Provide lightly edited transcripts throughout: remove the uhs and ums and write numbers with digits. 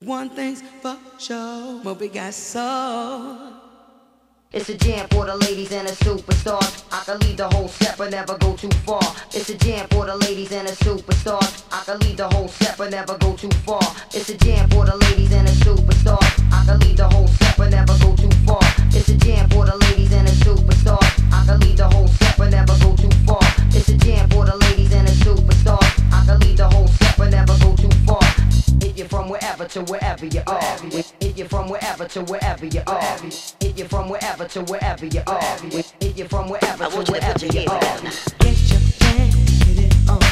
One thing's for sure, Moby got soul. It's a jam for the ladies and the superstars. I can lead the whole step but never go too far. It's a jam for the ladies and the superstars. I can lead the whole step but never go too far. It's a jam for the ladies and the superstars. I can lead the whole step but never go too far. It's a jam for the ladies and the superstars. I can lead the whole step but never go too far. It's a jam for the ladies and the superstars. I can lead the whole step but never go too far. Hit you from wherever to wherever you are. Hit you from wherever to wherever you are. Hit you from wherever to wherever you are. Hit you from wherever to wherever you are. Get your thing, get it on.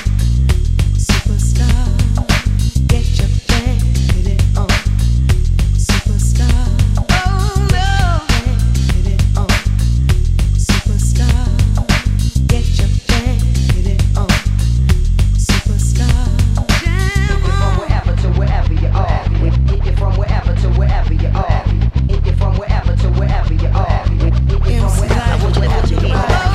Superstar. Get your thing, get it on. Superstar. Oh no. Get it on. Superstar. Get your thing, get it on. Superstar. Hit you from wherever to wherever you are. Hit you from wherever to wherever you are. Hit you from wherever to wherever you are. Hit you from wherever to wherever you are.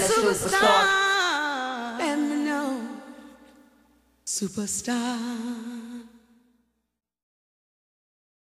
Superstar.